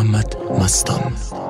محمد مستان.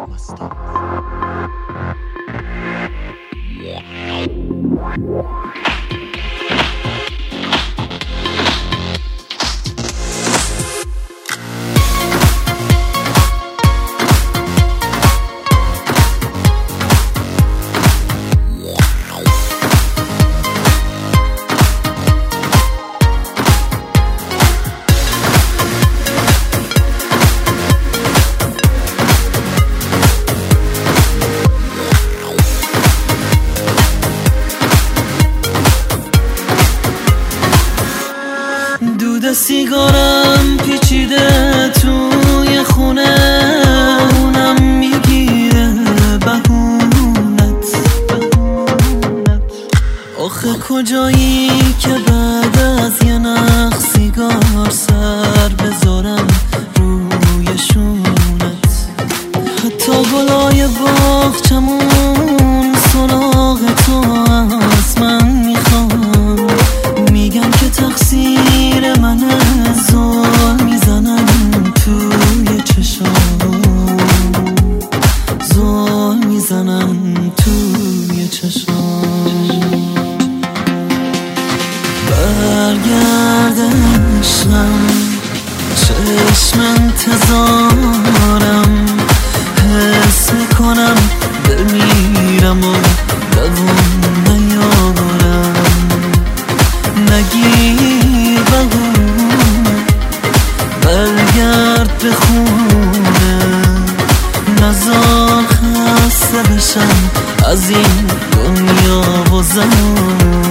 دود سیگارم پیچیده توی خونه، اونم میگیره بهونت. آخه کجایی که بعد از یه نخ سیگار سر بذارم روی شونت. حتی گلای باغچمون سراغ تو از من میخوان، میگم که تقصیر منه، زل میزنم توی چشام، زل میزنم توی چشام. برگرد عشقم، چشم انتظارم، حس میکنم بمیرم و دوام نیارم. نگیر بگونه، برگرد به خونه، نزار خسته بشم از این دنیا و زمان.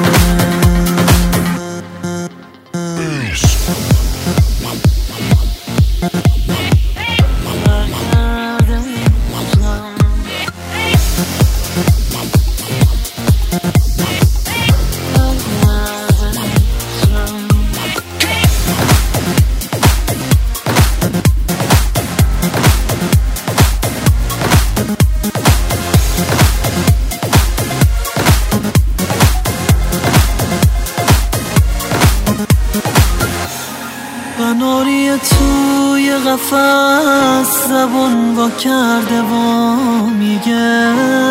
قناری توی قفس زبون وا کرده و میگه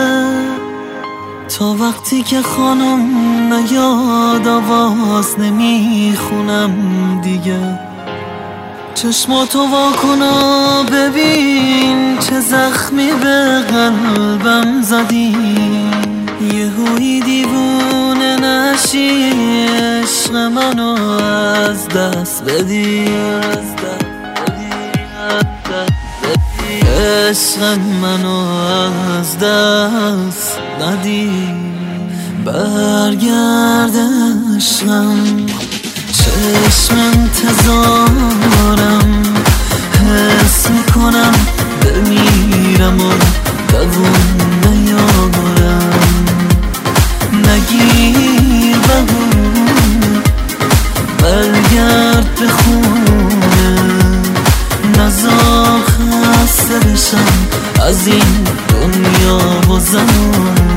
تا وقتی که خانم نیاد آواز نمیخونم دیگه. چشماتو وا کن و ببین چه زخمی به قلبم زدی. یهویی دیوونه نشی، عشق منو از دست بدی، عشق منو از دست ندی. برگرد عشقم، چشم انتظارم، حس میکنم بمیرم و دوام نیارم. نگیر بگونه، برگرد به خونه، نزار خسته بشم از این دنیا و زمان.